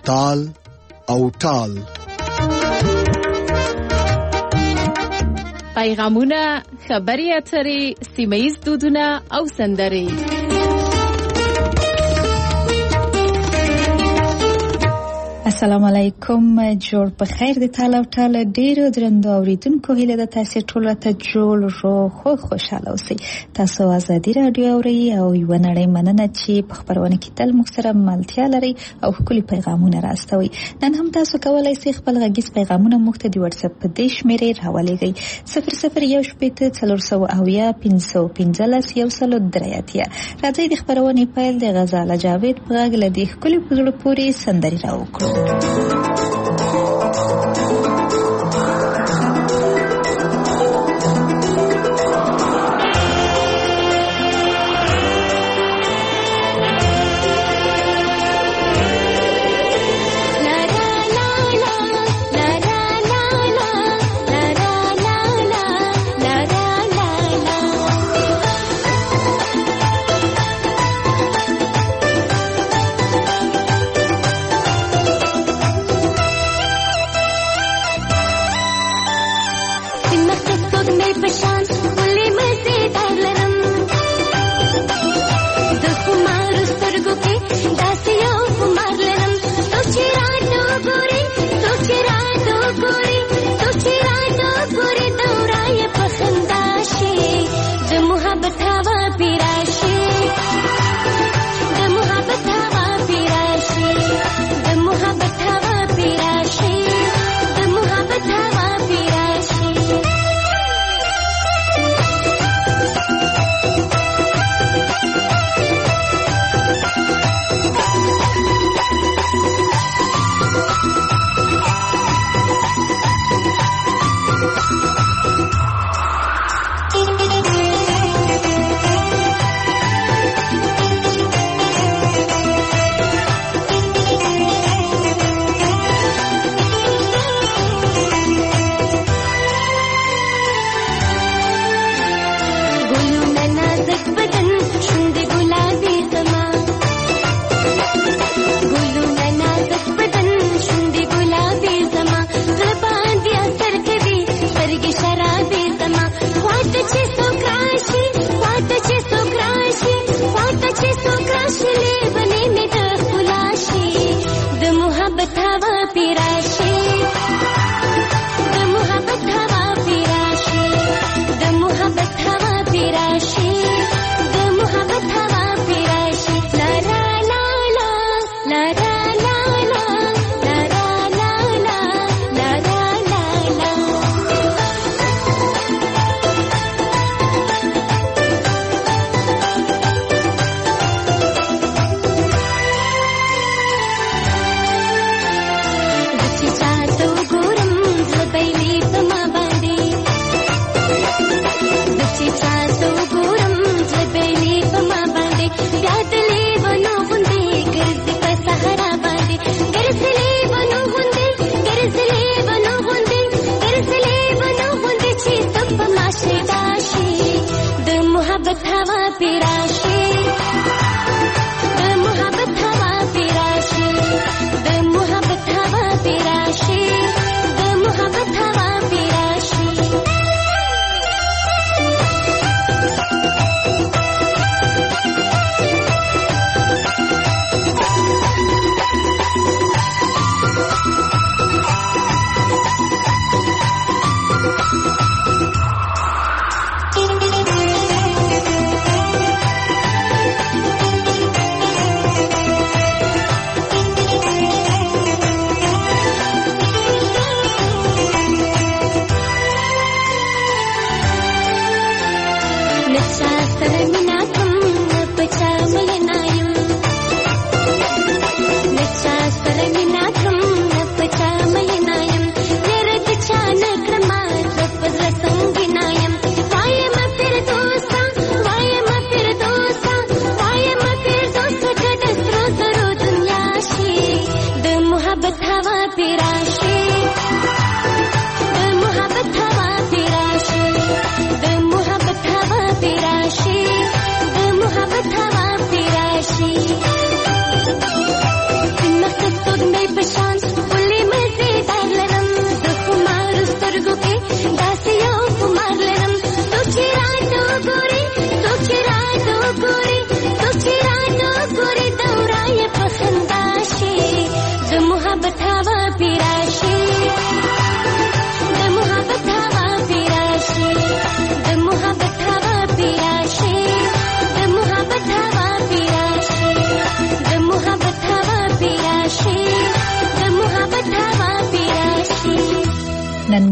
تال او ټال. پیغامونه، خبري اترې، سیمه‌ییز دودونه او سندرې. السلام علیکم، جوړ په خیر د تال او ټال ډیرو درنو اوریدونکو، هیله ده تاسو ټول ته جوړ خو خوشاله اوسئ. تاسو ازادي رادیو اورئ او یو نړۍ مننه چې په خبرونه کې تل مخسره ملتیا لري او خپل پیغامونه راستوي. نن هم تاسو کولای شئ خپل غږیز پیغامونه موږ ته د واتس اپ په دې شمیرې راولېږئ 0018400515 راځي د خبرونه پیل د غزاله جاوید په غږ لدی خپل پزړه پوری سندري راوکړو.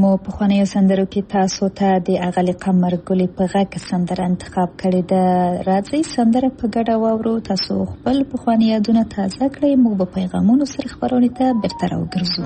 مو په خوانیو سندرو کې تاسو ته د اغلی قمر ګلې په غږ سندره انتخاب کړې ده. راځي سندره په ګډه واورو. تاسو خپل په خواني یادونه تازه کړئ. موږ په پیغامونو سره خبرونه ته بیرته راوګرځو.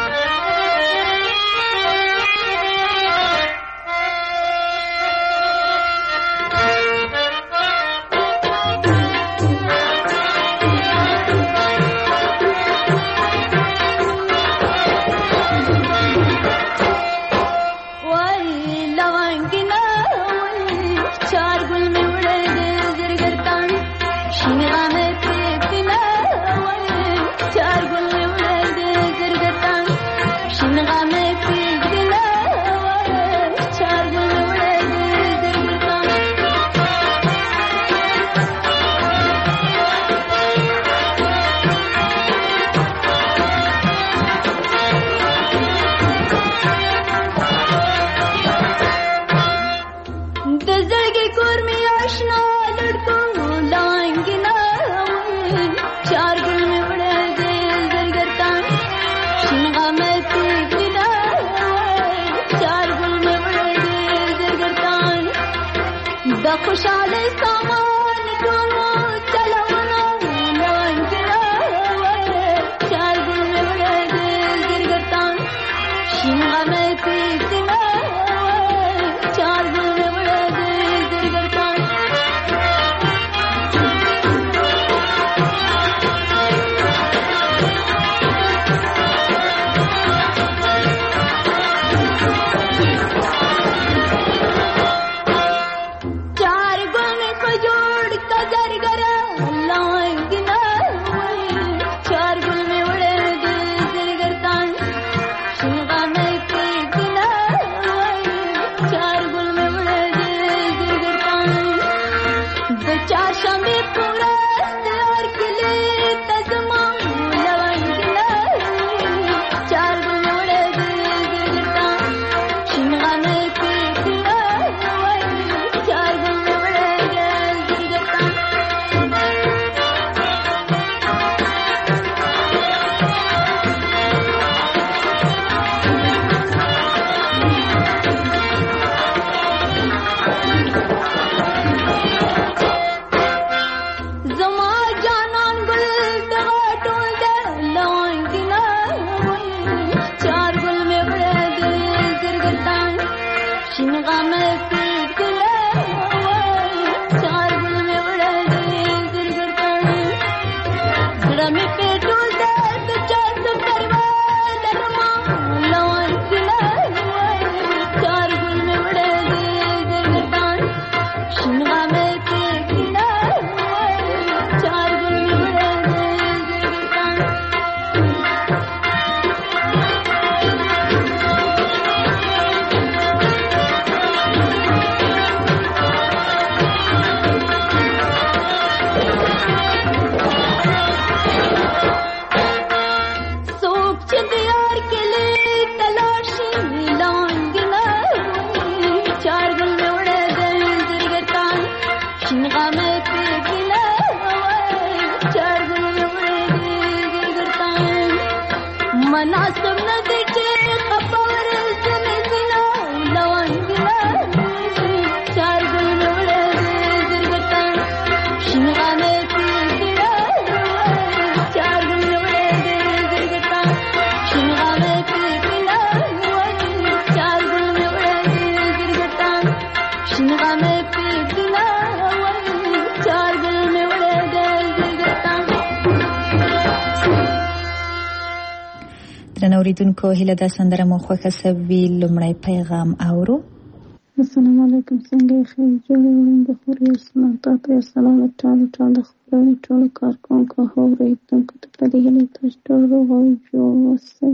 اوریدونکو هله د سندره مو خوښه سوي. لمړی پیغام اورو. السلام علیکم. څنګه خیر جوړوم د خوري سلام تاسو سلام ټول خبرونه ټول کارکونکو اوریدونکو ته په دې هله تاسو ټول او جوړ اوسئ.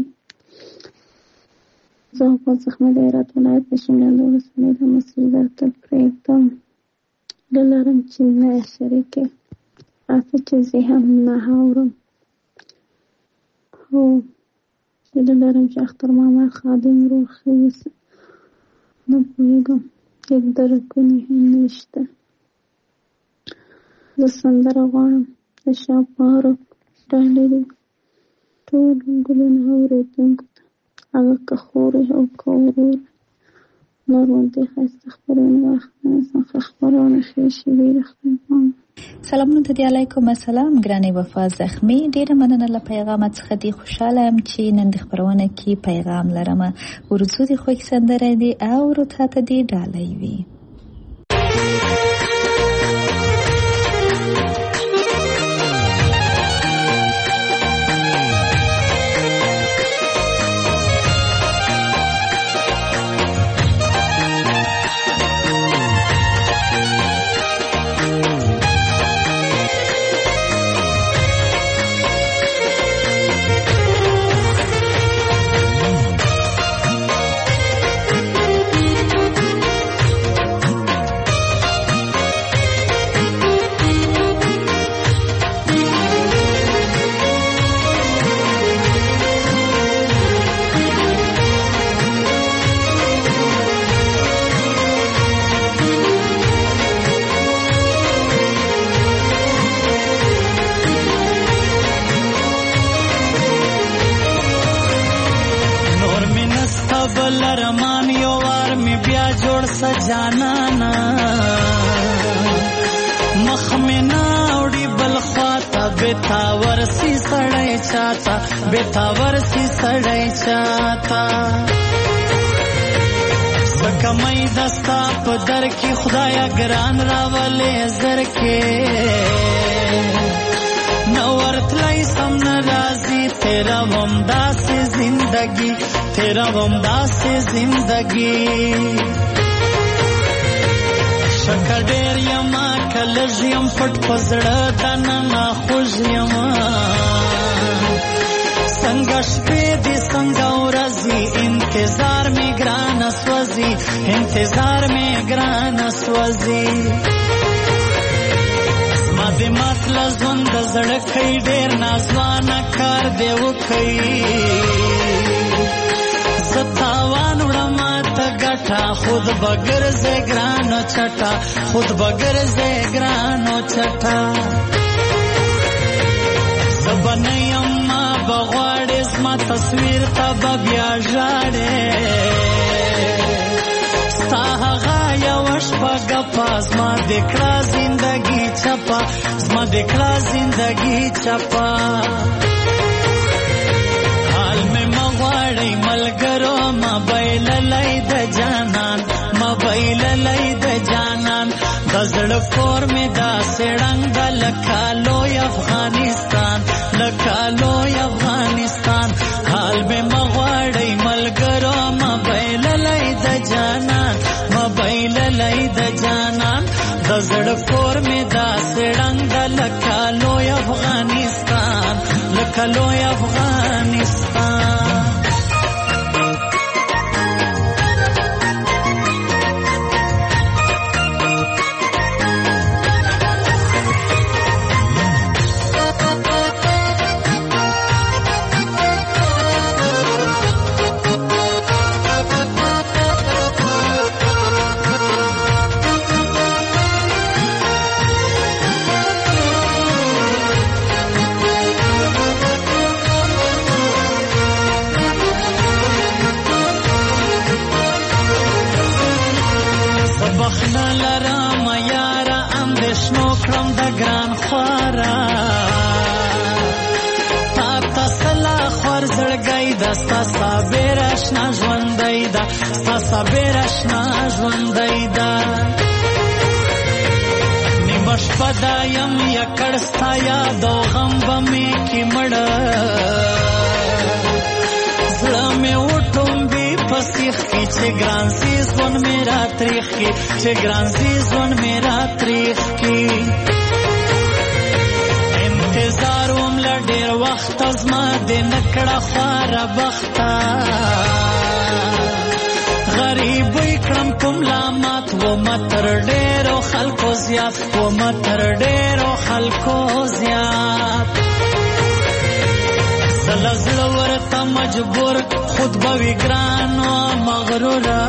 زه په ځخمه د ایرات ولایت د شمال ولسوالۍ د مسجد ته پریږدم لرم چې نه شریکه راځي چې زه هم نه اورم. هو زه لرم چې اختر ماما خادم روخي نه پوهېږم هیڅ درکونې هم نشته. زه سندره غواړم د شاه پارک ډالري ټول ګلونه اوریدونکو ته هغه که خور او که ورور نور ونده خسته خبرونه وقت نمیزن خبرونه خیشی ویره خیلی سلامونه ته دی علیکم السلام ګرانې وفا زخمی ډیره مننه له پیغامات څخه دی خوشاله ام چې نن د خبرونه کې پیغام لرم ورڅو دی خو سندره دی او ورته ته دی ډالۍ وی جانانا مخمنا وړي بل خواته بتاور سي سړی چاته بتاور سي سړی چاته سکمای دستا په در کې خدایا ګران راولې زر کې نور تلای سم ناراضي تیرا ومدا سے زندگی تیرا ومدا سے زندگی شکر ډیر یما کلژ یم پټ پزړه دنه خوږ یما څنګه شپې دې څنګه ورځي انتظار می ګران سوځي انتظار می ګران سوځي ما دې مطلب ژوند زړه کې ډیر نازوانه کار دی وکي ستاوان وړما ګټا خود بغیر زګرانو چټا خود بغیر زګرانو چټا زبنیم ما بغواړې زما تصویر ته بیا ژاړې ستا هغه یو شپه ګپا زما د کړه زندګي چپا زما د کړه زندګي چپا حال مې مغواړې ملګرو موبایل لای د جانان موبایل لای د جانان دزړ کور می دا سړنګ د لکالو افغانستان لکالو افغانستان حال به مغواړی ملګرو موبایل لای د جانان موبایل لای د جانان دزړ کور می دا سړنګ د لکالو افغانستان لکالو افغانستان ستا صابر اشنا ژوندۍ ده ستا صابر اشنا ژوندۍ ده نیمه شپه دا یم یکړ ستا یاد او غم به مې کې مړه زړه مې وټومبي په سیخ کې چې ګران سي ژوند مې راتریخ کې چې ګران سي ژوند مې راتریخ کې انتظار وم له ډېر وخت زما د نکړه خواره بخته غریبۍ کړم په ملامت ومه تر ډېرو خلکو زیات ومه تر ډېرو خلکو زیات زه له زړه ورته مجبور خود به وي ګران و مغروره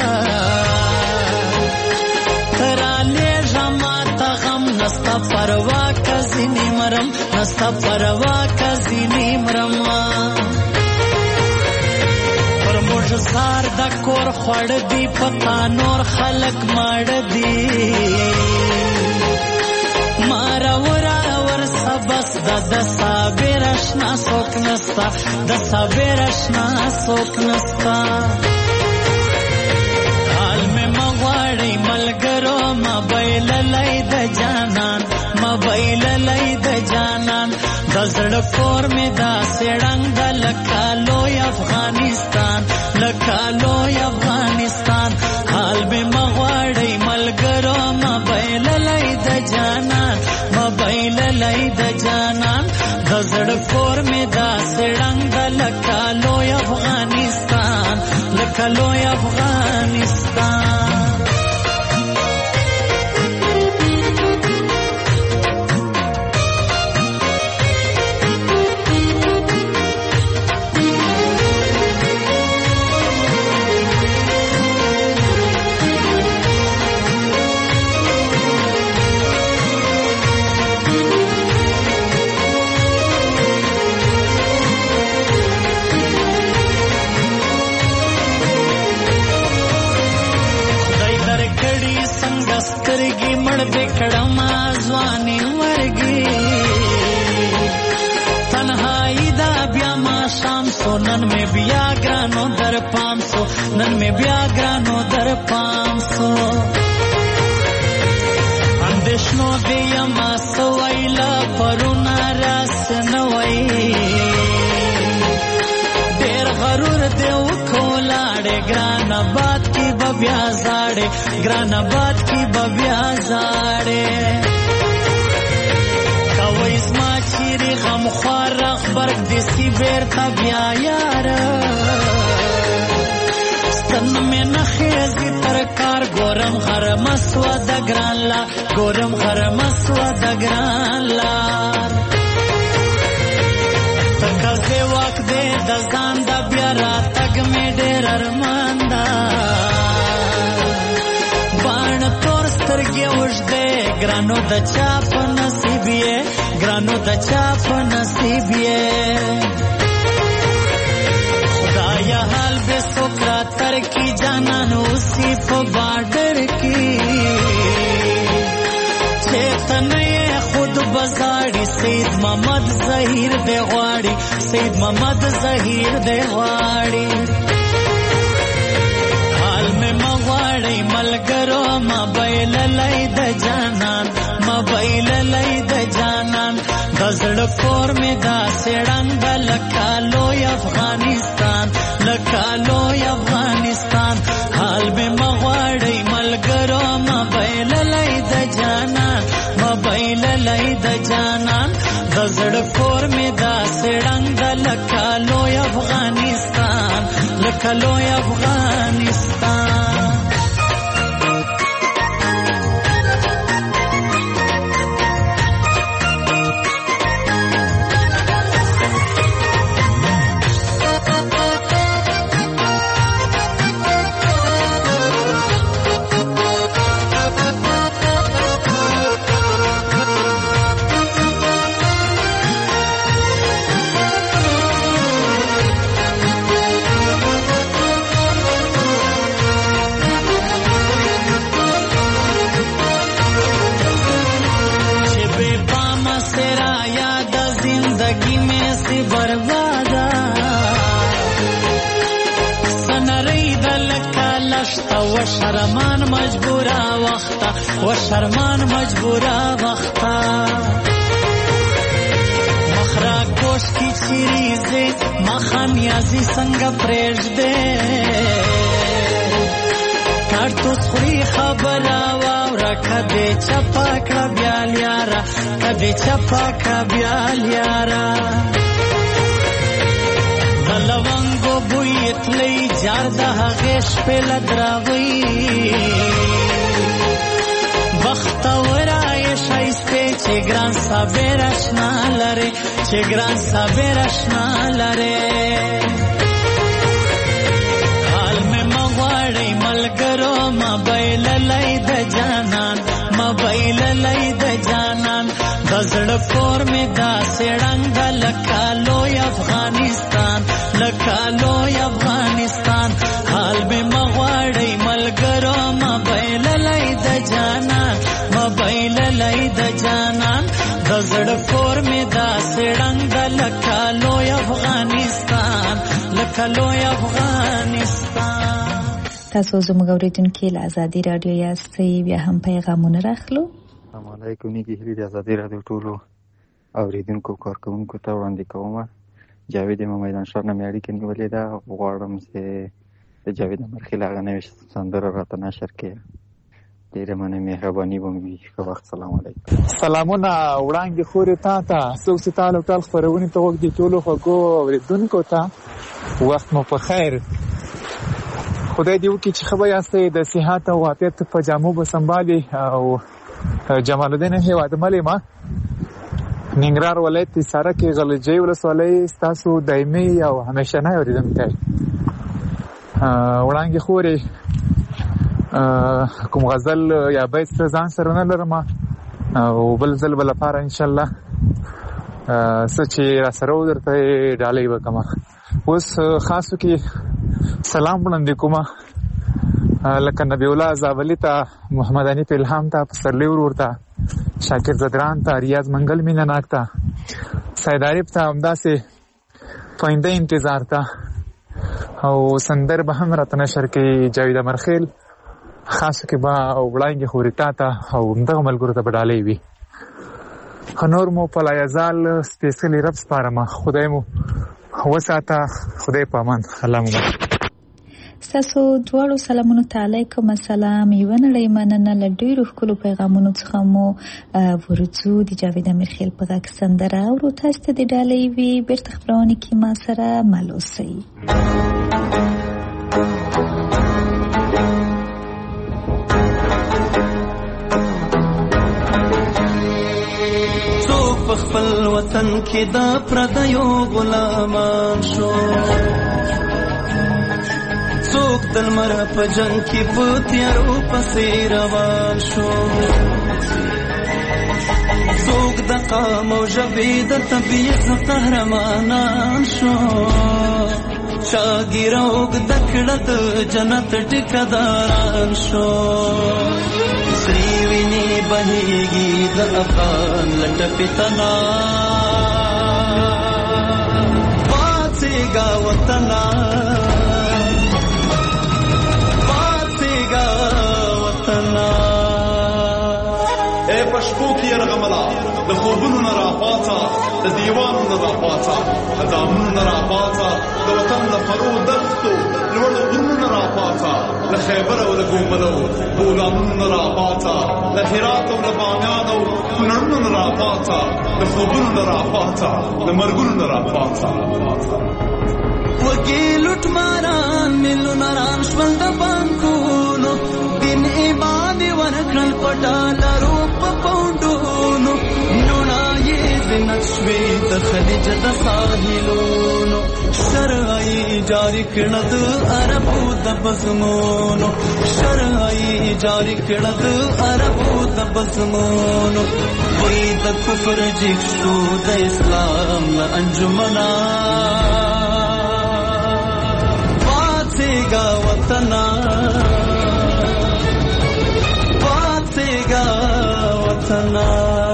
ته رالېږه ماته غم نسته پروا که ځینې مرم نسته پروا که ځینې مرم پر زار د کور خوړ دی پتا نور خلق مړ دی مارا ور سبس د صابر اشنا سوک نستا د صابر اشنا سوک نستا حال میں مغواړی ملګرو موبایل لای د جانان موبایل لای د جانان د زړه کور می دا سړنګ د لکالو افغانستان لکالو افغانستان حال میں مغواړی ملګرو موبایل لای د جانان موبایل لای د جانان د زړه کور می دا سړنګ د لکالو افغانستان لکالو افغانستان سترګي مړ دې کړم ځواني ورګي تنهایی دا بیا ما شام سو نن میں بیا ګرانو در پام سو نن میں بیا ګرانو در پام سو اندیشنو دې ما سویلا پرونا راس نوي ډېر غرور دې وکولاړې ګران باد کی بیا زاړې ګران باد کی بیا زاړې کوي زما چیرې غم خوار خبرګ دې سی بیرته بیا یار ستن مې نه خېزي تر کار ګورم هر مسوا د ګران لا ګورم هر مسوا د ګران لا تکازه وخت دې د ځان د بیا راتګ مې ډېر ارمان دا بان تور سترګې وژدې ګرانو د چا په نصیب یې ګرانو د چا په نصیب یې خدایا حال به سوکرا تر کی جانان اوسې په بارډر کې چیتنه خود بزاړي سید محمد ظهیر دی غواړي سید محمد ظهیر دی غواړي حال میں مغواړی ملګرو موبایل لای د جانان موبایل لای د جانان د زړه کور می دا سړنګ د لکالو افغانستان لکالو افغانستان حال میں مغواړی ملګرو موبایل لای د جانان موبایل لای د جانان د زړه کور می دا سړنګ د لکالو افغانستان لکالو افغانستان شرمان مجبورا وختا و شرمان مجبورا وختا مخرا کوش کی چیریزه مخامیازی سنگ پریش دے کارتوس خوری خبر آوارا کده چپا کبیال یارا کده چپا کبیال یارا لونگو بویت لی جار دا غیش پی لدراوی بخت ورائی شایسته چه گران صابر اشنا لره چه گران صابر اشنا لره حال میں مغواړی ملګرو موبایل لای د جانان موبایل لای د جانان د زړه کور می دا سړنګ د لکالو افغانستان لکالو افغانستان دزړه کور می دا سړنګ د لکالوی افغانستان لکالوی افغانستان. تاسو زموږ اوریدونکي له ازادي راډیو یاستئ، بیا هم پیغامونه راخلو. السلام علیکم. نیکی هیلې د ازادي راډیو ټولو اوریدونکو کارکوونکو ته وړاندې کوم. جاوید امام میدان ښار نه مې اړیکه نیولې ده. غواړم چې د جاوید امرخیل هغه نوې سندره راته نشر کړي. ډېره مننه، مهرباني به مې وي. ښه وخت. سلام علیکم. سلامونه وړاندې خورې تا ته، څوک چې تا له ټول خپرونې ته غوږ دي، ټولو خوږو اورېدونکو ته وخت مو په خیر. خدای دې وکړي چې ښه به یاستئ، د صحت او عافیت په جامو به سنبالي. او جمال الدین هیوادمل یم، ننګرهار ولایت حصاره کې غلجۍ ولسوالۍ، ستاسو دایمي او همیشنی اورېدونکی. وړاندې خورې کوم غزل یا بیت ځان سره نه لرم، او بل ځل به لپاره انشاءالله څه چې را سره و درته ډالۍ وکړم. اوس خاصو کې سلام وړاندې کوم لکه نبی الله زابلي ته، محمد حنیف الهام ته، پسرلی ورور ته، شاکر زدران ته، ریاض منګل مینه ناک ته، سید عارف ته، همداسې پاینده انتظار ته، او سندر به هم راته نشر کوي جاوید امرخیل. خاصو کې به وړاندې خورې تا ته او همدغه ملګرو ته به ډالۍ وي. نور مو په لایزال سپېڅلي رب سپارم. خدای مو وساته. خدای په امان. الله مو مبارک. ستاسو دواړو سلامونو ته علیکم السلام. یوه نړۍ مننه. له ډېرو ښکلو پیغامونو څخه مو ورځو د جاوید امرخیل په غږ سندره اورو. تاسو ته د ډالۍ وي. بېرته خپرونې کې ما سره مل اوسئ. خپل وطن کې د پردیو غلامان شو، څوک د لمر په جنګ کې په تیارو پسې روان شو، څوک د قام او ژبې د طبیعت قهرمانان شو، چا ګیره اوږده کړه د جنت ټیکهداران شو. سرې وینې بهېږي د افغان له ټپې تنا، پاڅېږه وطنه پاڅېږه وطنه. ای په شپو کې یرغمله، د خوبونو نه راپاڅه، د دیوانو نه راپاڅه، د دامونو نه راپاڅه، د وطن له فرو دښتو لوړو غرونو نه راپاڅه، له خیبر او له ګوملو بولانونو نه راپاڅه، له هرات او له بامیان او کونړونو نه راپاڅه، د خوبونو نه راپاڅه، د مرګونو نه راپاڅه. وږي لوټماران میلیونران شول د بانکونو، دین ایمان یې ورکړل په ډالرو په پونډونو، نوڼا یې زینت شوې د خلیج د ساحلونو، شرعي جاري کړه د عربو د بزمونو، شرعي جاري کړه د عربو د بزمونو. وای د کفر جګ شو د اسلام له انجمنا، پاڅېږه وطنه پاڅېږه وطنه.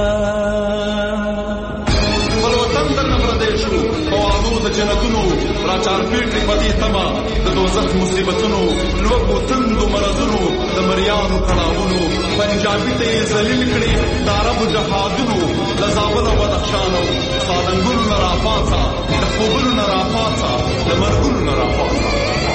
خپل وطن درنه پردی شو، په وعدو د جنتونو راچارپېټ کړي په دې تمه د دوزخ مصیبتونو، لوږو تندو مرضونو، د مریانو کړاوونو، پنجابي ته یې ذلیل کړي د عربو جهادونو، له زابل او بدخشان او سالنګونو نه راپاڅه، د خوبونو نه راپاڅه، د مرګونو نه راپاڅه.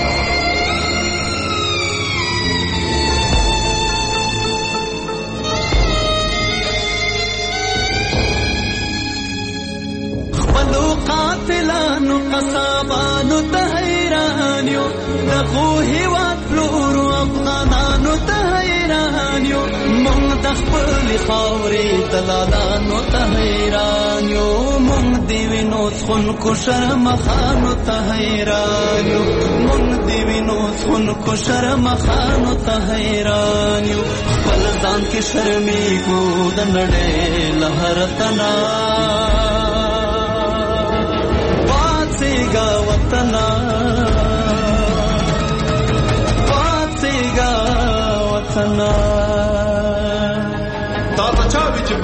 قاتلانو قصابانو ته حیران یو، دغو هېواد پلورو افغانانو ته حیران یو، مونږ د خپلې خاورې دلالانو ته حیران یو، مونږ د وینو څښونکو شرمخانو ته حیران یو، مونږ د وینو څښونکو شرمخانو ته حیران یو. خپل ځان کې شرمېږو د نړۍ له هر تنا، پاڅېږه وطنه پاڅېږه وطنه. دا ته چا وي چې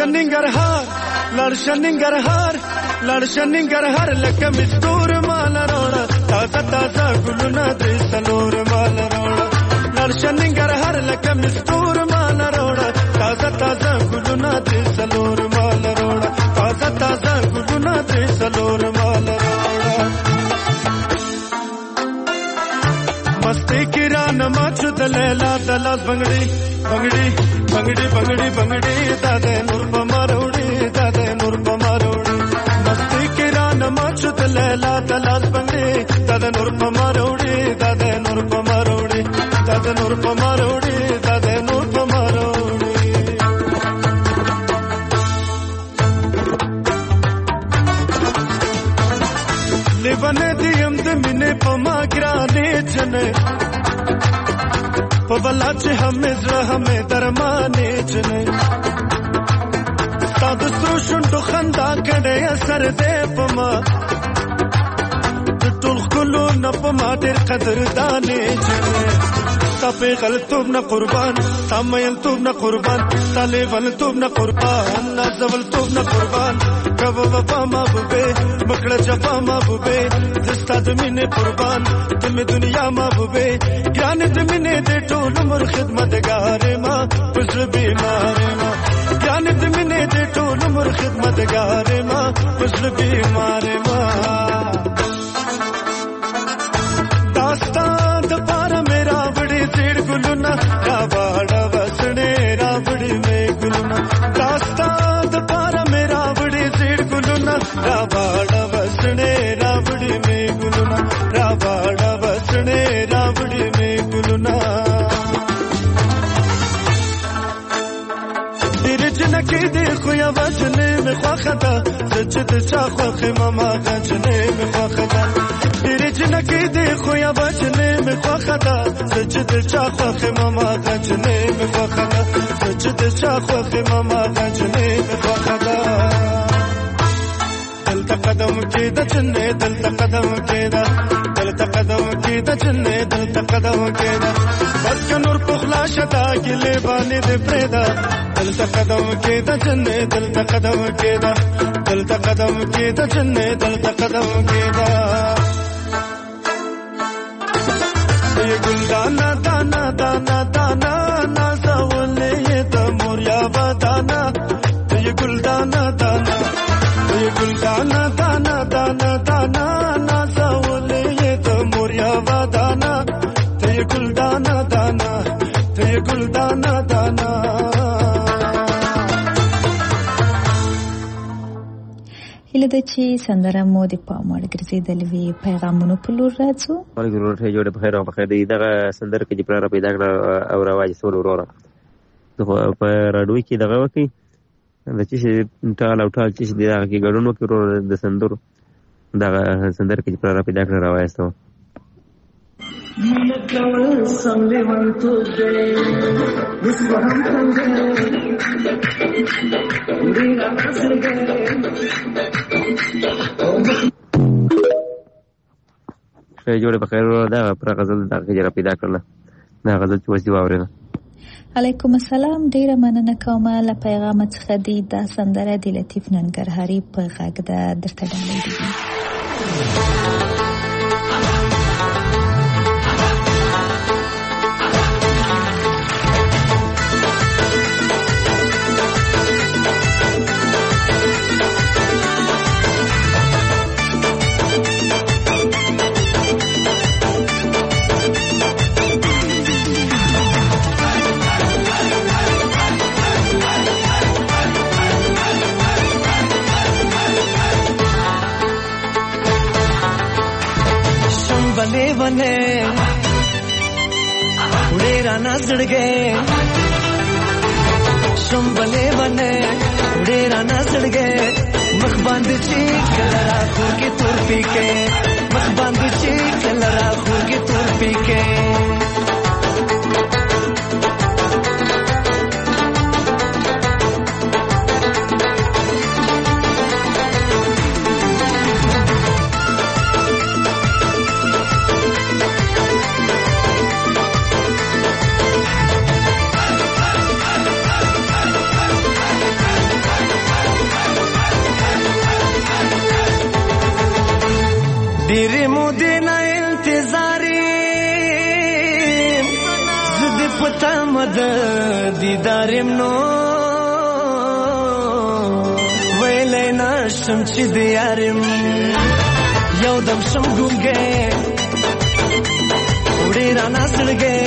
لړشننګرهار لکه مستور مال روړه تازه تازه ګلونه درې څلور مال روړه لړشننګرهار لکه مستور مال روړه تازه تازه ګلونه درې څلور مال روړه تازه تازه ګلونه درې څلور مال روړه مستی کې رانه ماچو د لیلا د لاس بنګړي بنګړي بنګړي بنګړي بنګړي دا د نور په ماروړي دا د نور په ماروړي مستی کې رانه ماچو د لیلا د لاس بنګړي دا د نور په ماروړي دا د نور په ماروړي دا د نور په ماروړي دا د نور په ماروړي لیوانه دې هم د مینې په ما ګرانې جنې په بلا چې همې زړه همې درمانې جنې ستا د سرو شونډو خندا کړې اثر دې په ما د ټول ښکلو نه په ما ډېر قدردانې جنې ستا پیغلتوب نه قربان ستا میلتوب نه قربان ستا لیونتوب نه قربان نازولتوب نه قربان کبه وفا محبوبې مکړه جفا محبوبې زستا د مینې قربان د مې دنیا محبوبې ګرانې د مینې د ټول عمر خدمتګارې ما په زړه بیمارې ما ګرانې د مینې د ټول عمر خدمتګارې ما په زړه بیمارې ما داستان د پاره مې راوړې زیړ ګلونه راواړه وسړې راوړې مې ګلونه داستان د پاره مې راوړې زیړ ګلونه راواړه وسړې راوړې مې ګلونه راواړه وسړې راوړې مې ګلونه ډېر جنکې دې خو یا وجنې مې خوښه ده زه چې د چا خوښې ماما غجنې مې خوښه ده ډېر جنکې دې خو یا وجنې مې خوښه ده زه چې د چا خوښې ماما غجنې مې خوښه ده زه چې د چا خوښې ماما غجنې مې خوښه ده دلته قدم کېده جنې دلته قدم کېده دلته قدم کېده جنې دلته قدم کېده بس که نور پخلا شته ګلې باندې دې پرېږده دلته قدم کېده جنې دلته قدم کېده دلته قدم کېده جنې دلته قدم کېده یې ګلدانه دانا دانا دانا نازولې د موریا ودانا یې ګلدانه دانا یې ګلدانه دانا دانا دانا نازولې د موریا ودانا یې ګلدانه دانا یې ګلدانه دانا هیله ده چې سندره مو د پام وړ ګرځېدلې وي پیغامونو په لور راځو وعلیکم السلام جوړه بخیر او بخیر دی دغه سندره کې چې پلار پیدا کړ او رواج سول وروره په راډیو کې دغه وکی د چې ټال او ټال چې دغه کې ګډون وکړو د سندرو دغه سندره کې چې پلار پیدا کړ رواج سو مینه کول سملې ورته دې وسوهم څنګه ډیره څنګه جوړه بخیر دا پر غزل دا کې پیدا کړل دا غزل چې وځي واورېده علیکم السلام ډیره مننه کوم له پیغام څخه دی دا سندره د لطیف ننګرهاري په غږ ده درته ډالۍ دي बने उड़े राना सड़ गए शुम बने उड़े राना सड़ गए मखबांद चीख लड़ा खून की तुर पी के मखबांद चीख लड़ा खून की तुर पी के ډېرې مودې نه انتظار یم زه دې په تمه د دیدار یم نو ویلی نشم چې د یار یم یو دم شم ګونګی وړې رانا زړګی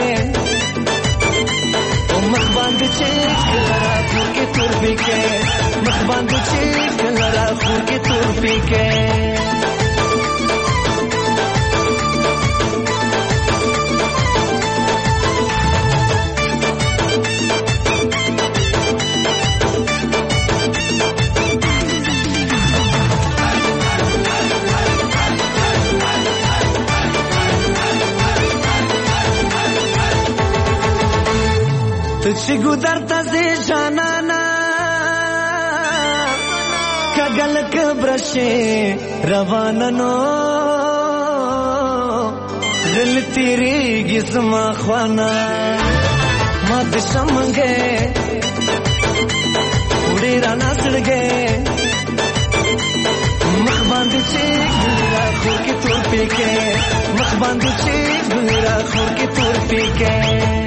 مخ باندې چې کله راخور کې تور پیکې مخ باندې چې کله راخور کې تور پیکې چې ګودر ته زی جانانا کګل کبرشه رواننو دل تیریږي زما خوانا ما د شمنګې وړې رانا سړګې مخ باندې چې ګلرا خور کې تور پیکې مخ باندې چې ګلرا خور کې تور پیکې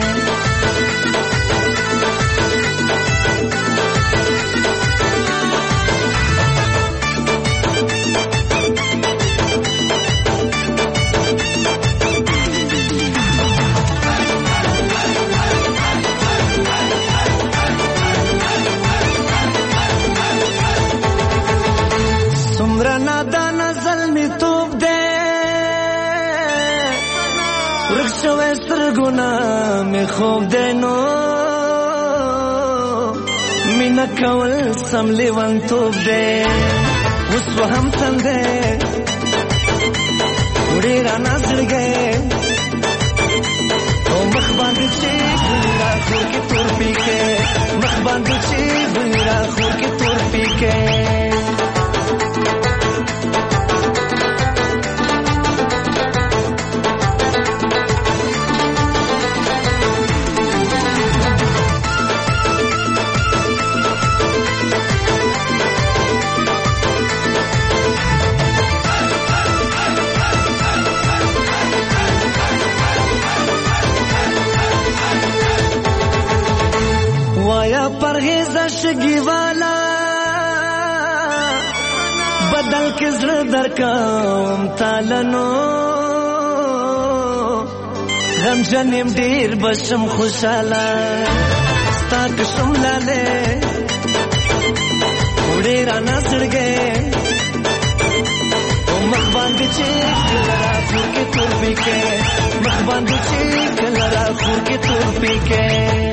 سترګونه مې خوب دی نو مینه کول سم لیونتوب دی اوس به هم تل دی وړې رانا زړګی او مخ باندې چې ګلې راخور کې تور پیکې مخ باندې چې ګلې راخور کې تور پیکې پرهیزه شګی والا بدل کې زړه درکوم تالنو غمجن یم ډېر بشم خوشاله ستا قسم لاله وړې رانا زړګی او مخ باندې چې کله راخور کې تور پیکې مخ باندې چې کله راخور کې تور پیکې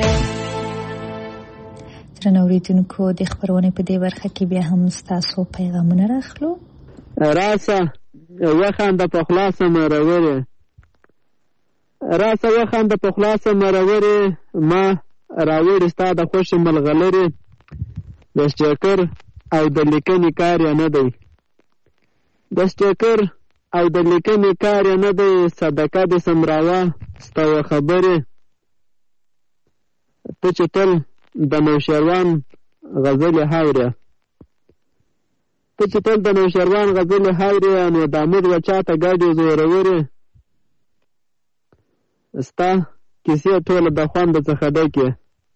نوریدونکو د خبرونه په دې برخه کې بیا هم ستاسو پیغامونه راخلو راسه وخاند په خلاصه مرورې راسه وخاند په خلاصه مرورې ما راوړې ستا د خوشې ملغلرې د سټیکر او د لیکنې کار یې نه دی د سټیکر او د لیکنې کار یې نه دی صدقه دې سمراوه ستا خبرې ته چې تل د نوشیروان غزل هاوریا ته چې تل د نوشیروان غزل هاوریا نو د امید وچاته ګاډي زورورې ستا کیسې ټوله د خوند څخه ډکې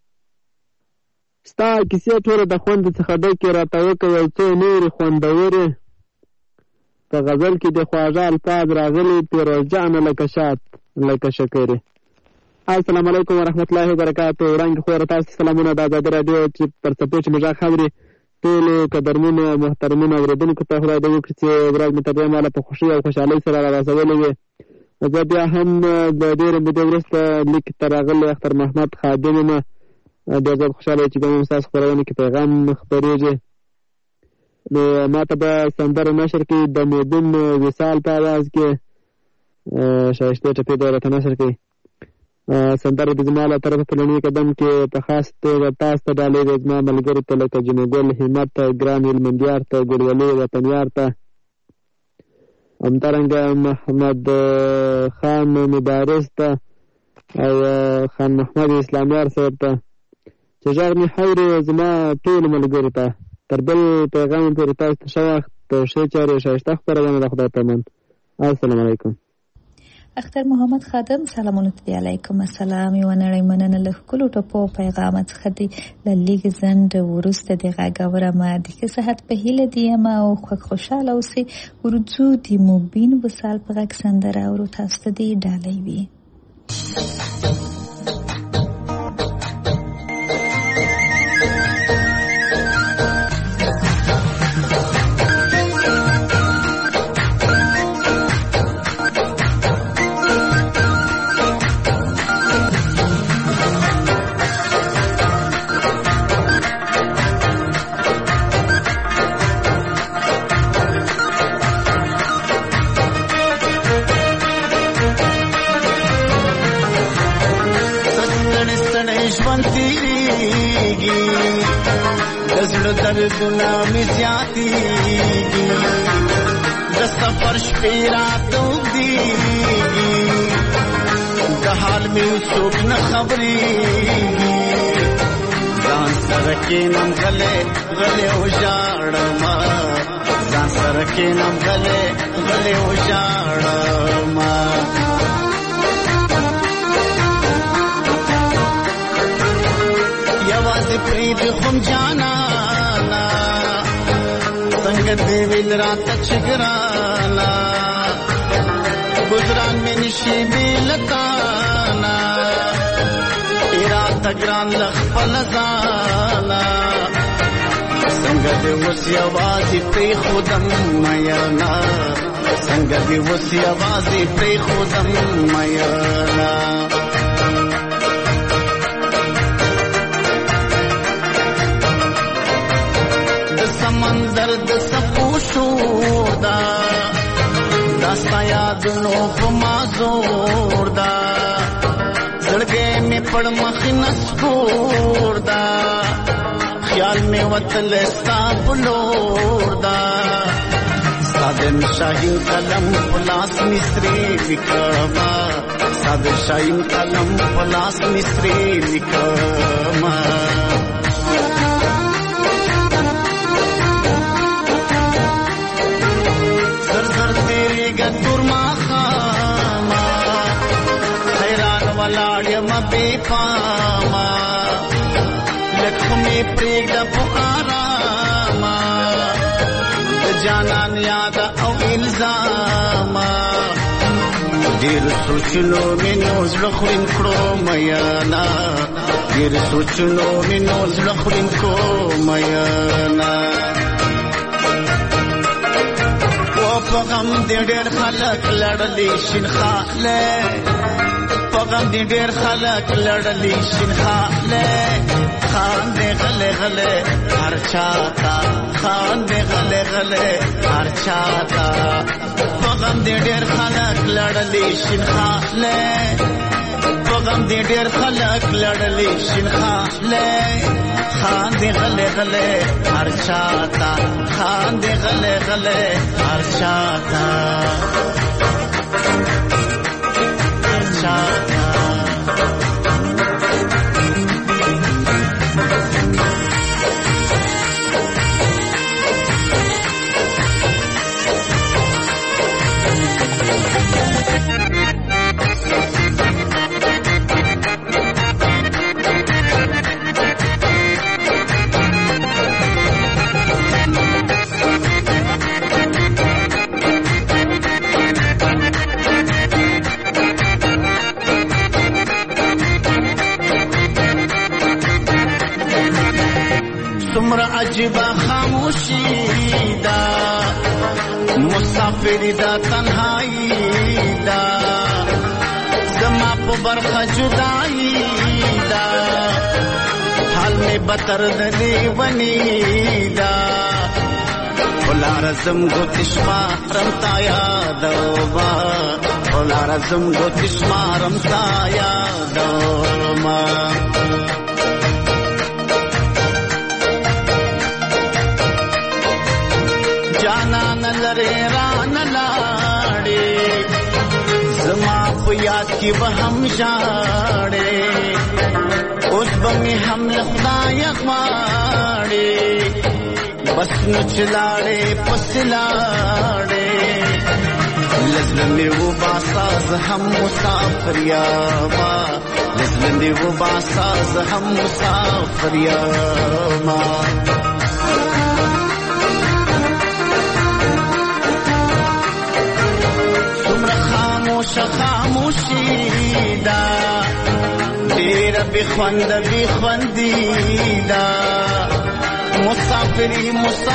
ستا کیسې ټوله د خوند څخه ډکې راته وکړه یو څو نورې خوندورې په غزل کې د خواږه الفاظ راغلي پیروز جانه لکه شات لکه شکرې السلام علیکم ورحمت الله وبرکاته وړاندې خو تاسو سلامونه د آزادي راډیو چې پر څپې چې مجاز خبرې ټولو قدرمنو او محترمینو اوریدونکو ته خدای دې وکړي چې ورځ مې تر دې ماله په خوښۍ او خوشحالۍ سره رارسولې وي زه بیا هم د ډېرې مودې وروسته لیک ته راغلی اختر محمد خادم یم ډېر زیات خوشحاله چې کوم ستاسو خپرونه کې پیغام خپرېږي نو ما ته به سندره نشر کې د موبین وصال په اواز کې شایسته ټپې به راته نشر کوي سندره د زما له طرفه په لومړي قدم کې په خاص توګه تاسو ته ډالۍ د زما ملګرو ته لکه جنوګل همت ته ګران هلمندیار ته ګلولي وطنیار ته همدارنګه محمد خان مبارز ته او خان محمد اسلامیار صاحب ته چې غږ مې حورې زما ټولو ملګرو ته تر بل پیغام پورې تاسو ته ښه وخت ښې چارې ښایسته خپرونه د خدای په امان السلام علیکم. اختر محمد خادم سلامونه دی علیکم السلام. یو نړۍ مننه له ښکلو ټپو پیغام څخه دی له لیږ زنډ وروسته د غږ اورمه د ښه صحت په هیله دی یم او خوشحاله اوسئ. ورځو د مبین وصال په غږ سندره اورو تاسو ته دی ډالۍ وي. दर्दना में ज्यादतीगी द सफर शपेरा तोगी द हाल में सोच न खबरेगी जान सरके नम गले गले उजाड़मा जान सरके नम गले गले उजाड़मा यवाज़ प्रीत खुम जाना संगत दिल रात छिगराना गुजरान में निशीबी लताना इराद तगरान लखफलजाना संगत वसी आवाज़ी पे खुदम मयना संगत वसी आवाज़ी पे खुदम मयना समंदर द सपूशोदा दास्ता यादनों को माजोरदा सड़के में पड़ मखनस कोरदा ख्याल में वतल साबलोरदा सादन शाहीन कलम पलास मिस्री विकमा सादन शाहीन कलम पलास मिस्री विकमा तुरमा खामा हैरान वलाड्यम बेपामा लक्ष्मी प्रेग पुकारामा जाना याद औ इल्जामा देर सोचनो में नोज लखरिन करो मयाना देर सोचनो में नोज लखरिन को मयाना पगम दे डेर खलक लड़ली शिनखाले पगम दे डेर खलक लड़ली शिनखाले खान दे गले गले हर चाहता खान दे गले गले हर चाहता पगम दे डेर खलक लड़ली शिनखाले पगम दे डेर खलक लड़ली शिनखाले खान दे गले गले हर चाहता खान दे गले गले हर चाहता हर चाहता अजबा खामोशी दा मुसाफिर दा तन्हाई दा जमा पे बरखा जुदाई दा हाल में बतर दली बनी दा फुला रज़म गो तिश्मा रमता यादवा फुला रज़म गो तिश्मा रमता यादवा जाना न लरे रान लाड़े जमा याद की वहम जाड़े उस बमी हम लखदायक माड़े बस नुचलाड़े पसलाड़े लज لزلمی و باساز هم مسافر یاما لزلمی و باساز هم مسافر یاما سمر خاموش خاموشی دا دیر بخوندی دا مسافری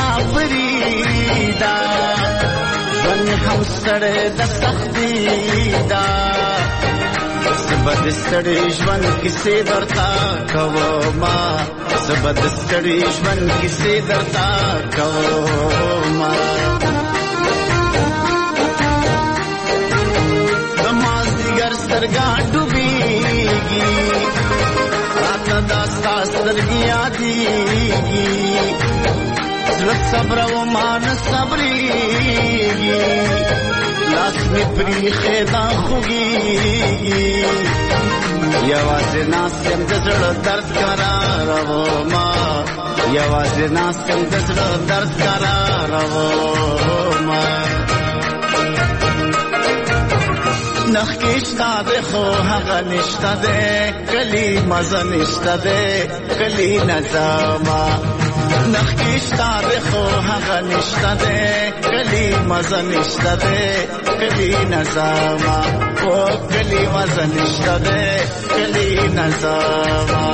دا ژوند هم ستړی د سختي دا زه د ستړي ژوند کیسې درته کومه زه د ستړي ژوند کیسې درته کومه د مازدیګر سترګه ډوبېږي راته دا ستا سترګې یادېږي زړه صبر و مان صبرېږي لاس مې پرېښی دا خوږېږي یوازې ناست یم د زړه درد قرارومه یوازې ناست یم د زړه درد قرارومه نخکې شته دی خو هغه نشته دی کلي مزه نشته دی کلي نظامه نخکې شته دی خو هغه نشته دی کلي مزه نشته دی کلي نظامه او کلي مزه نشته دی کلي نظامه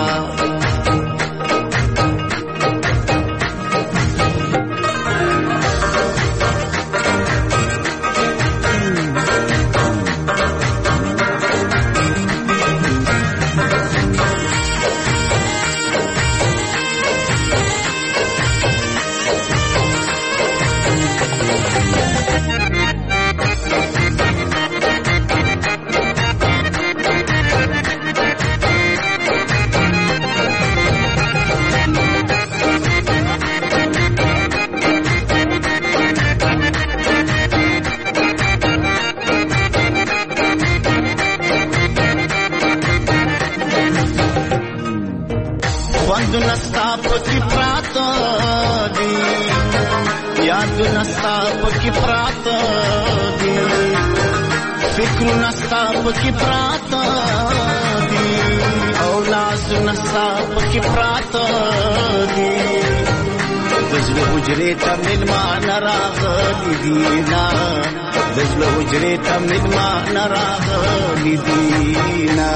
یادونه ستا پکې پراته دي یادونه ستا پکې پراته دي فکرونه ستا پکې پراته دي او لاسونه ستا پکې پراته دي د زړه حجرې ته مېلمانه راغلي دي نه د زړه حجرې ته مېلمانه راغلي دي نه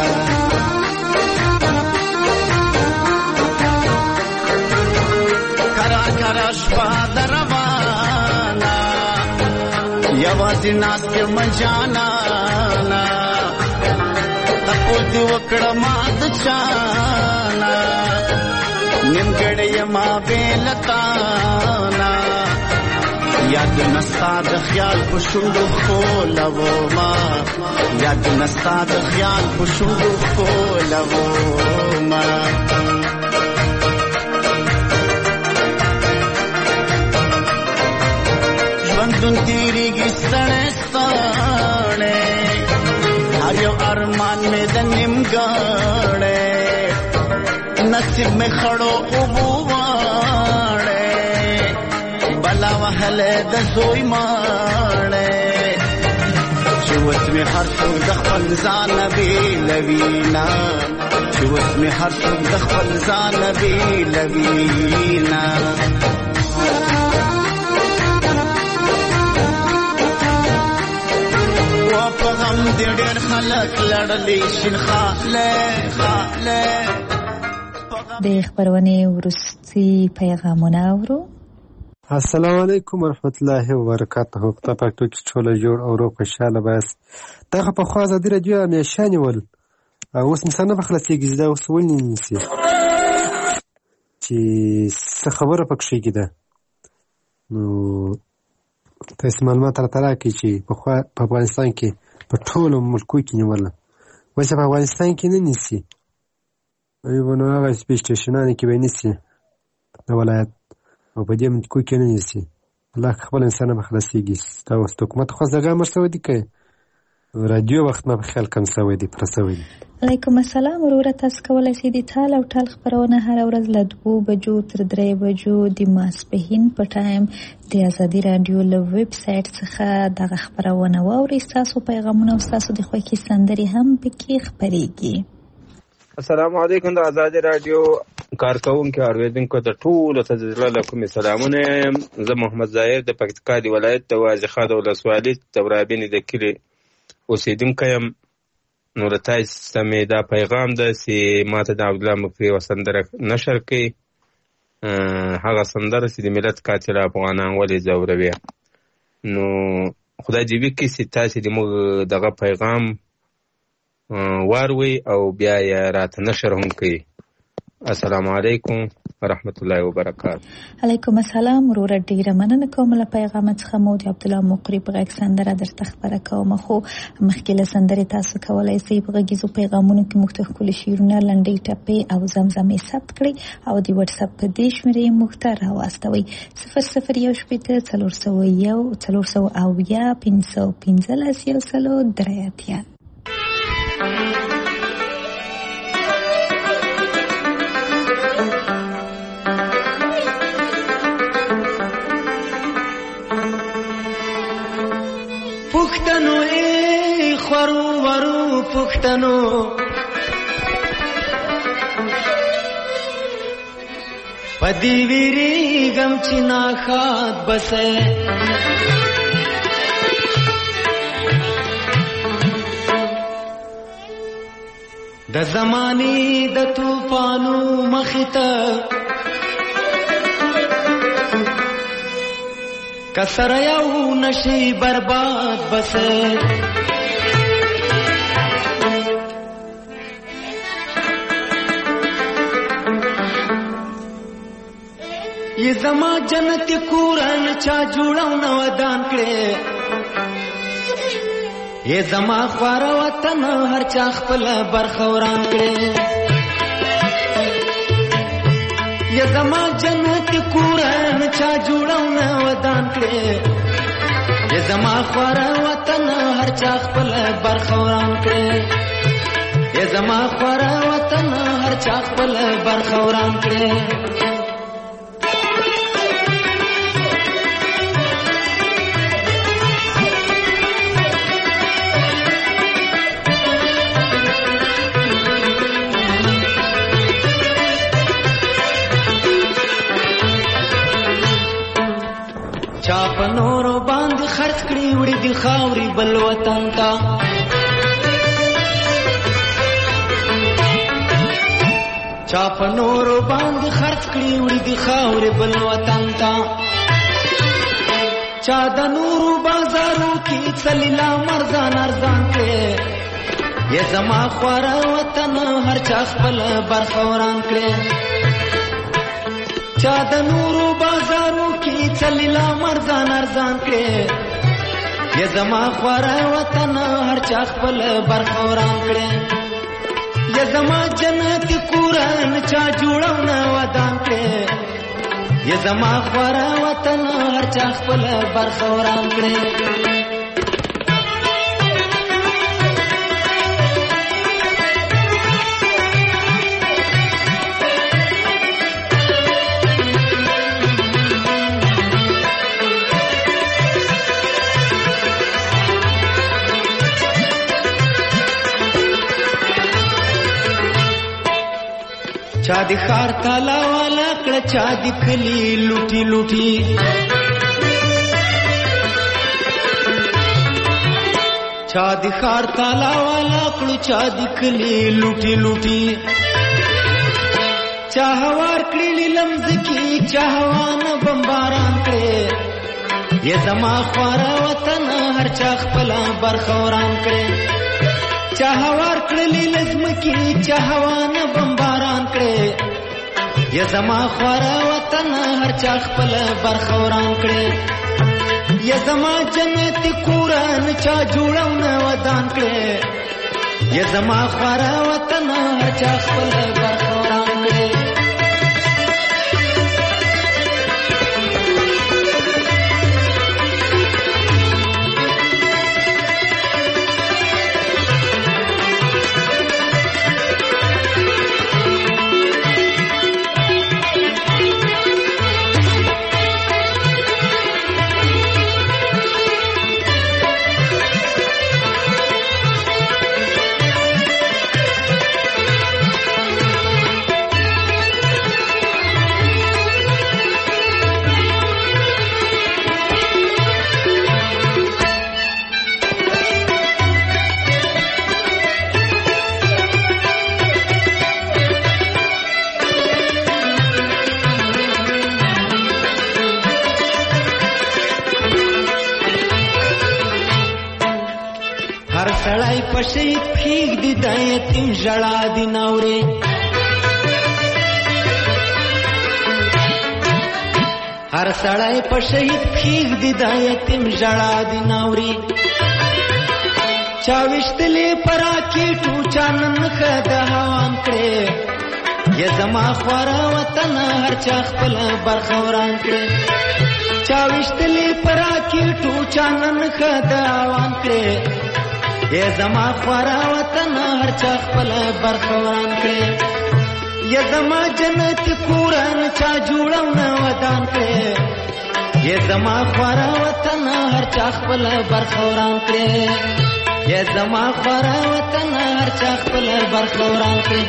کرا شپه در روانه یوازې ناست یم جانانه تپوس دې وکړه ما د چانه نیمګړی یما بې له تانه یادونه ستا د خیال په شونډو ښکلومه یادونه ستا د خیال په شونډو ښکلومه ژوندون تېرېږي ستړی ستړی هر یو ارمان مې د نیمګړی نصیب مې خړو اوبو واړی بلا وهلی د زوی ماړی چې اوس مې هر څوک د خپل ځانه بېلوي نه چې اوس مې هر څوک د خپل ځانه بېلوي نه غم دې ډېر خلک لړلي شین خاله د خبرونې وروستي پیغامونه اورو. السلام علیکم ورحمت الله وبرکاته. په پښتو کې ټول جوړ او روغ خوشاله بس دغه په خوا ازادي رادیو همیشه نیول اوس مثلا به خلاصېږي دا اوس ولې نیسي چې څه خبره پکې کېده نو تاسو معلومات راته راکړئ چې په افغانستان کې په ټولو ملکو کې نیوله وایي په افغانستان کې نه نیسي نو هغه سپېس سټېشنانو کې به نیسي د ولایت او په دې ملکو کې نه نیسي الله خپل انسان به خلاصېږي ستا اوس حکومت خو زغه مرسته ودی کوي رادیو وخت ما په خیال کم سوی دی پوره سوی دی. علیکم السلام وروره، تاسو کولی شئ د ټال او ټال خپرونه هره ورځ له 2 بجو تر 3 بجو د ماسپښین په ټایم د ازادي راډیو له ویب سایټ څخه دغه خپرونه واورئ. ستاسو پیغامونه او ستاسو د خوښې سندرې هم پکې خپریږي. السلام علیکم د ازادي راډیو کارکونکو اوریدونکو د ټولو ته د زړه له کومې سلامونه یم. زه محمد ظاهر د پکتیکا د ولایت د واجخه د ولسوالۍ د ورابینې د کلي اوسیدونکی یم. نو له تاسو سمې دا پیغام ده چې ماته د عبدالله مکفي یوه سندره نشر کړي، هغه سندره چې د ملت قاتل افغانان ولې ځوروي. نو خدای دې وکړي چې تاسو د موږ دغه پیغام واروي او بیا یې راته نشر هم کړي. السلام علیکم ورحمت الله وبرکاته. علیکم السلام وروره، ډیره مننه کوم له پیغام څخه. مو د عبدالله مقری په غږ سندره درته خبره کوم. خو مخکې له سندرې تاسو کولی شئ په غږیزو پیغامونو کې موږ ته ښکلي شعرونه، لنډۍ ټپې او زمزمې ثبت کړئ او د وټساپ په دې شمېرې موږ ته راواستوئ 0014001515 پښتنو ای خورو ورو پښتنو پدی ویری غم چنا خات بسه د زمانی د طوفانو مخته کسر یو نشی برباد بسه یہ زما جنت کورن چا جوړاو نو ودان کړي، یہ زما خوار وطن هر چا خپل برخوران کړي، یہ زما جنت کورن چا جوړاو نو ودان کړي، یہ زما خوار وطن هر چا خپل برخوران کړي، یہ زما خوار وطن هر چا خپل برخوران کړي. چا په نورو باندې خرڅ کړي وړي د خاورې بل وطن ته، چا په نورو باندې خرڅ کړي وړي د خاورې بل وطن ته، چا د نورو بازارو کې څلیلا مرزان ارزان کړي، یې زما خواره وطن هر چا خپل برخوران کړي، چا د نورو بازارو کې څلیلا مرزان ارزان کړي، یې زما خواره وطن هر چا خپل برخوران کړي، یې زما جنت کورن چا جوړاو نه ودان کړي، یې زما خواره وطن هر چا خپل برخوران کړي. چا دی خار تالا والا کړه چا دی کلی لوټي لوټي، چا دی خار تالا والا کړه چا دی کلی لوټي لوټي، چا هوار کړي لمز کی چا هوانه بمباران کړي، یې زما خواره وطن هر چا خپل برخوران کړي، چا هوار کړي لزم کی چا هوانه بمباران کړي، یې زما خواره وطن هر چا خپل برخوران کړي، یې زما جنت کورن چا جوړاو نه ودان کړي، یې زما خواره وطن هر چا خپل برخوران کړي. هر سړی په شهید کښېږدي د یتیم ژړا دې ناورې هر سړی په شهید کښېږدي د یتیم ژړا دې ناورې چا ویشتلې په راکېټو چا نن ښه د هوان کړې یا زما خواره وطن هر چا خپله برخه وران کړې چا ویشتلې په راکېټو چا نن ښه د هوان کړې یا زما خواره وطن هر چا خپله برخه وران کړې یا زما جنت کورن چا جوړو نه ودان کړې یا زما خواره وطن هر چا خپله برخه وران کړې یا زما خواره وطن هر چا خپله برخه وران کړې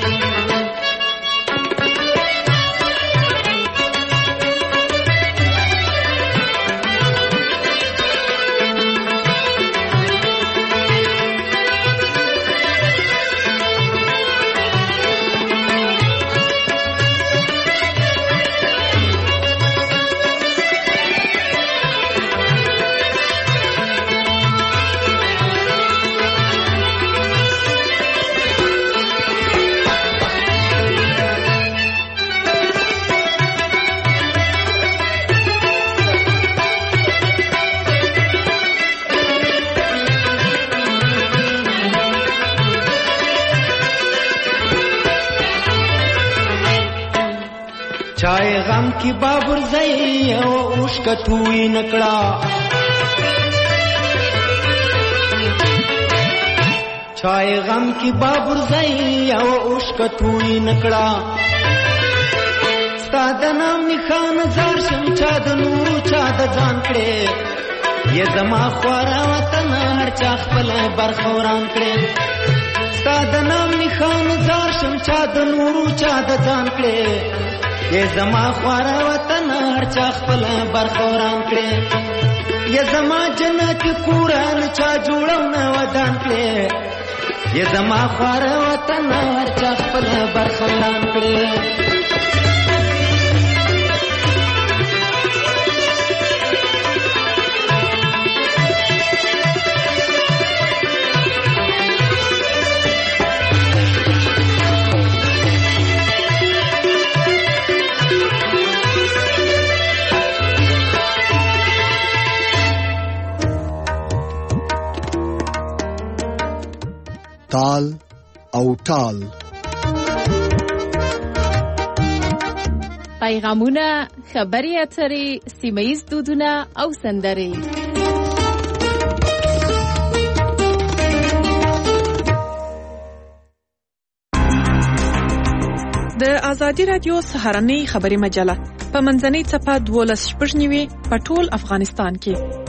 چای غم کی بابر زئی او اوشک توی نکڑا چای غم کی بابر زئی او اوشک توی نکڑا ستاد نام نخان زار شم چا د نور چا د ځان کړي یا زما خواره وطن هر چا خپل برخوران کړي ستاد نام نخان زار شم چا د نور چا د ځان کړي یا زما خواره وطن هر چا خپل برخوران کړي یا زما جنت کوران چا جوړو نه ودان کړي یا زما خواره وطن هر چا خپل برخوران کړي تال او ټال پیغامونه، خبري اترې، سیمه‌ییز دودونه او سندرې. د ازادي رادیو سهارنۍ خبري مجله په منځنۍ څپه 12:09 په ټول افغانستان کې